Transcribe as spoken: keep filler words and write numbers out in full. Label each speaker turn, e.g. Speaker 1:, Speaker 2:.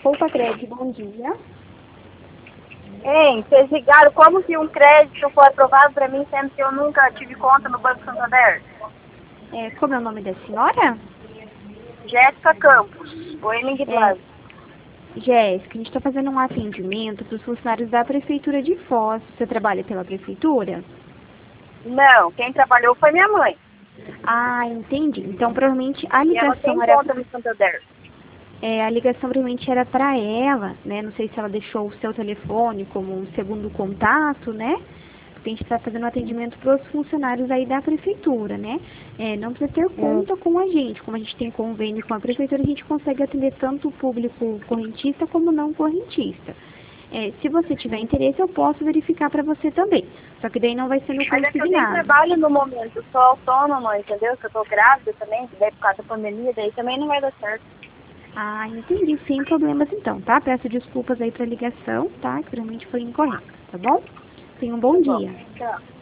Speaker 1: Poupa Crédito, bom dia.
Speaker 2: Hein, vocês ligaram como que um crédito foi aprovado para mim, sendo que eu nunca tive conta no Banco Santander?
Speaker 1: É, como é o nome da senhora?
Speaker 2: Jéssica Campos, o Eming Plaza.
Speaker 1: Jéssica, a gente está fazendo um atendimento para os funcionários da Prefeitura de Foz. Você trabalha pela Prefeitura?
Speaker 2: Não, quem trabalhou foi minha mãe.
Speaker 1: Ah, entendi. Então, provavelmente, a
Speaker 2: E ela tem
Speaker 1: ligação era...
Speaker 2: conta no Santander.
Speaker 1: É, a ligação provavelmente era para ela, né? Não sei se ela deixou o seu telefone como um segundo contato, né? Porque a gente está fazendo um atendimento para os funcionários aí da prefeitura, né? É, não precisa ter conta com a gente. Como a gente tem convênio com a prefeitura, a gente consegue atender tanto o público correntista como não correntista. É, se você tiver interesse, eu posso verificar para você também. Só que daí não vai ser no
Speaker 2: Mas é que eu nem
Speaker 1: consignado.
Speaker 2: trabalho no momento, eu sou autônoma, entendeu? Que eu tô grávida também, daí por causa da pandemia, daí também não vai dar certo.
Speaker 1: Ah, entendi. Sem problemas então, tá? Peço desculpas aí pra ligação, tá? Que realmente foi incorreta, tá bom? Tenha um bom
Speaker 2: Tá bom,
Speaker 1: dia.
Speaker 2: tchau.